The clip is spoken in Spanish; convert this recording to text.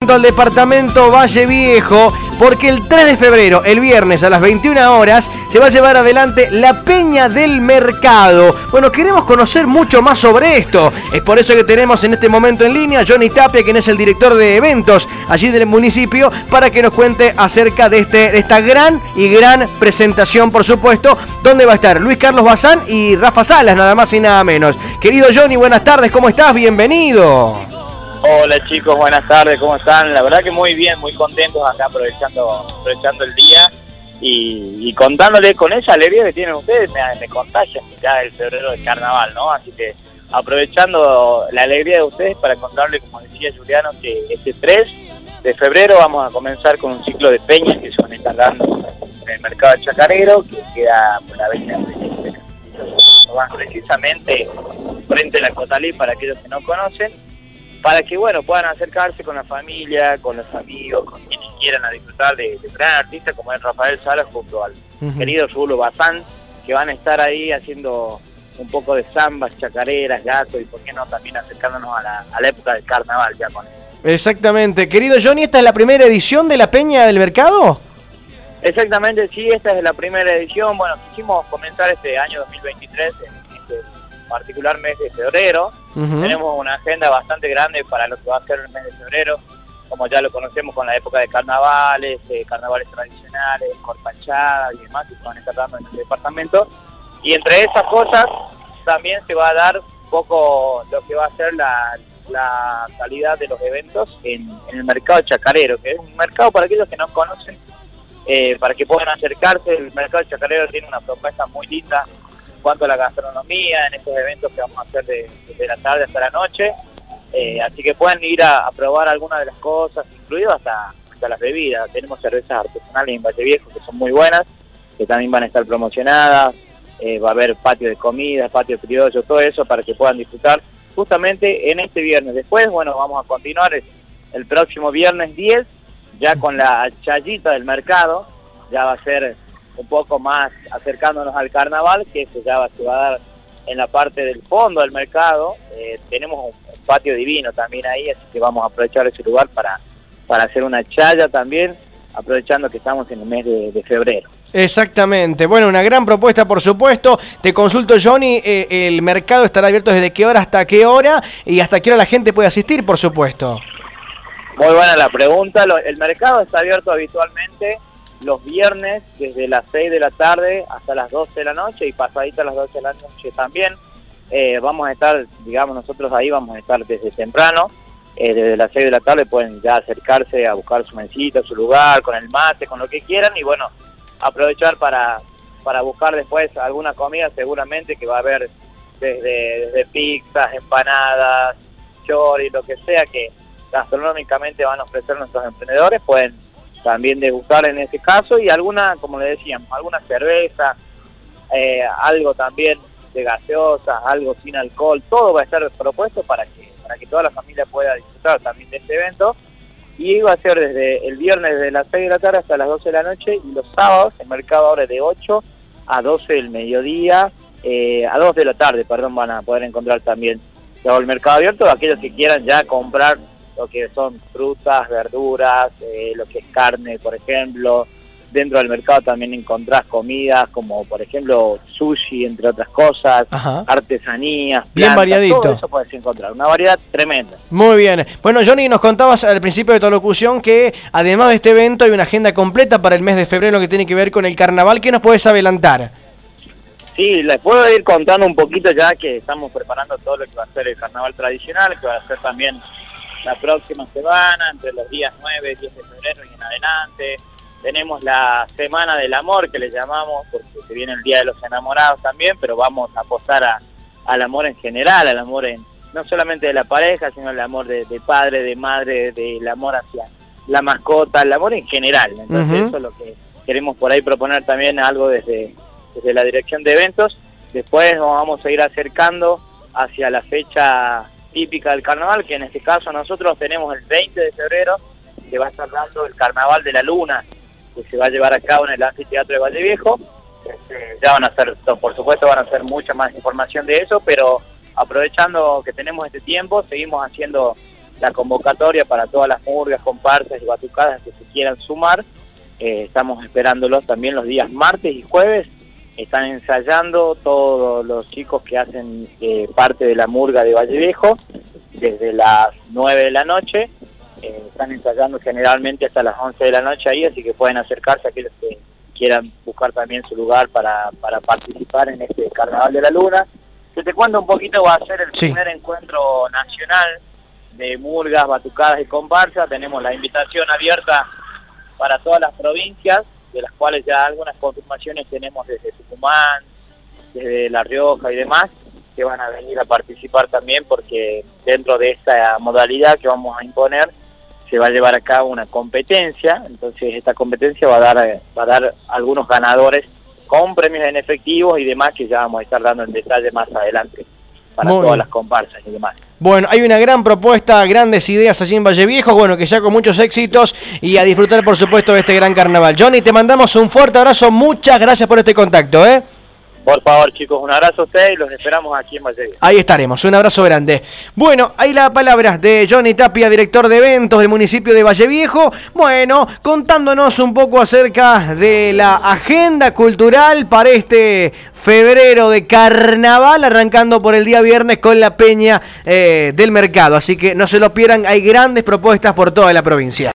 junto al departamento Valle Viejo, porque el 3 de febrero, el viernes a las 21 horas, se va a llevar adelante la Peña del Mercado. Bueno, queremos conocer mucho más sobre esto. Es por eso que tenemos en este momento en línea a Johnny Tapia, quien es el director de eventos allí del municipio, para que nos cuente acerca de esta gran presentación, por supuesto, donde va a estar Luis Carlos Bazán y Rafa Salas, nada más y nada menos. Querido Johnny, buenas tardes, ¿cómo estás? Bienvenido. Hola chicos, buenas tardes, ¿cómo están? La verdad que muy bien, muy contentos acá aprovechando el día y contándoles con esa alegría que tienen ustedes, me contagian ya el febrero del carnaval, ¿no? Así que aprovechando la alegría de ustedes para contarles, como decía Juliano, que este 3 de febrero vamos a comenzar con un ciclo de peñas que se van a estar dando en el mercado chacarero, que queda por la avenida de precisamente frente a la Cotalí, para aquellos que no conocen, para que bueno puedan acercarse con la familia, con los amigos, con quienes quieran a disfrutar de gran artista como es Rafael Salas junto al querido Rulo Bazán, que van a estar ahí haciendo un poco de zambas, chacareras, gato y por qué no también acercándonos a la época del carnaval ya con él. Exactamente. Querido Johnny, ¿esta es la primera edición de la Peña del Mercado? Exactamente, sí, esta es la primera edición. Bueno, quisimos comenzar este año 2023 en este particular mes de febrero. Tenemos una agenda bastante grande para lo que va a ser el mes de febrero, como ya lo conocemos con la época de carnavales, carnavales tradicionales, corpachadas y demás que se van a estar dando en el departamento. Y entre esas cosas también se va a dar un poco lo que va a ser la calidad de los eventos en el mercado chacarero, que es un mercado para aquellos que no conocen, para que puedan acercarse. El mercado chacarero tiene una propuesta muy linda en cuanto a la gastronomía, en estos eventos que vamos a hacer desde la tarde hasta la noche, así que pueden ir a probar algunas de las cosas, incluido hasta las bebidas. Tenemos cervezas artesanales en Valle Viejo que son muy buenas, que también van a estar promocionadas, va a haber patio de comida, patio criollo, todo eso para que puedan disfrutar justamente en este viernes. Después, bueno, vamos a continuar el próximo viernes 10, ya con la chayita del mercado, ya va a ser un poco más acercándonos al carnaval, que eso ya se va a dar en la parte del fondo del mercado. Tenemos un patio divino también ahí, así que vamos a aprovechar ese lugar para hacer una chaya también, aprovechando que estamos en el mes de febrero. Exactamente, bueno, una gran propuesta por supuesto. Te consulto, Johnny, el mercado estará abierto desde qué hora hasta qué hora y hasta qué hora la gente puede asistir, por supuesto. Muy buena la pregunta. El mercado está abierto habitualmente los viernes desde las 6 de la tarde hasta las 12 de la noche y pasadita a las 12 de la noche también. Vamos a estar, digamos, nosotros ahí vamos a estar desde temprano, desde las 6 de la tarde pueden ya acercarse a buscar su mesita, su lugar, con el mate, con lo que quieran y bueno, aprovechar para buscar después alguna comida seguramente que va a haber desde pizzas, empanadas, chori, lo que sea que gastronómicamente van a ofrecer nuestros emprendedores, pueden también degustar en ese caso y alguna, como le decíamos, alguna cerveza, algo también de gaseosa, algo sin alcohol, todo va a estar propuesto para que toda la familia pueda disfrutar también de este evento. Y va a ser desde el viernes desde las 6 de la tarde hasta las 12 de la noche y los sábados el mercado abre de 8 a 12 del mediodía, a 2 de la tarde, perdón, van a poder encontrar también todo el mercado abierto, aquellos que quieran ya comprar lo que son frutas, verduras, lo que es carne, por ejemplo. Dentro del mercado también encontrás comidas como, por ejemplo, sushi, entre otras cosas, artesanías, plantas, bien variadito. Todo eso puedes encontrar, una variedad tremenda. Muy bien. Bueno, Johnny, nos contabas al principio de tu locución que además de este evento hay una agenda completa para el mes de febrero que tiene que ver con el carnaval. ¿Qué nos puedes adelantar? Sí, les puedo ir contando un poquito ya que estamos preparando todo lo que va a ser el carnaval tradicional, que va a ser también la próxima semana, entre los días 9 y 10 de febrero y en adelante. Tenemos la Semana del Amor, que le llamamos, porque se viene el Día de los Enamorados también, pero vamos a apostar al amor en general, al amor no solamente de la pareja, sino el amor de padre, de madre, del amor hacia la mascota, el amor en general. Entonces eso es lo que queremos por ahí proponer también, algo desde la dirección de eventos. Después nos vamos a ir acercando hacia la fecha típica del carnaval, que en este caso nosotros tenemos el 20 de febrero, que va a estar dando el Carnaval de la Luna, que se va a llevar a cabo en el Anfiteatro de Valle Viejo. Ya van a hacer, por supuesto, van a hacer mucha más información de eso, pero aprovechando que tenemos este tiempo, seguimos haciendo la convocatoria para todas las murgas, comparsas y batucadas que se quieran sumar. Estamos esperándolos también los días martes y jueves. Están ensayando todos los chicos que hacen parte de la murga de Valle Viejo desde las 9 de la noche. Están ensayando generalmente hasta las 11 de la noche ahí, así que pueden acercarse a aquellos que quieran buscar también su lugar para participar en este Carnaval de la Luna. Que te cuento un poquito, va a ser el primer encuentro nacional de murgas, batucadas y comparsas. Tenemos la invitación abierta para todas las provincias, de las cuales ya algunas confirmaciones tenemos desde Tucumán, desde La Rioja y demás, que van a venir a participar también, porque dentro de esta modalidad que vamos a imponer se va a llevar a cabo una competencia. Entonces esta competencia va a dar algunos ganadores con premios en efectivo y demás, que ya vamos a estar dando en detalle más adelante para todas las comparsas y demás. Bueno, hay una gran propuesta, grandes ideas allí en Valle Viejo, bueno, que ya con muchos éxitos, y a disfrutar por supuesto de este gran carnaval. Johnny, te mandamos un fuerte abrazo, muchas gracias por este contacto, ¿eh? Por favor, chicos, un abrazo a ustedes y los esperamos aquí en Valle Viejo. Ahí estaremos, un abrazo grande. Bueno, ahí la palabra de Johnny Tapia, director de eventos del municipio de Valle Viejo. Bueno, contándonos un poco acerca de la agenda cultural para este febrero de carnaval, arrancando por el día viernes con la Peña del Mercado. Así que no se lo pierdan, hay grandes propuestas por toda la provincia.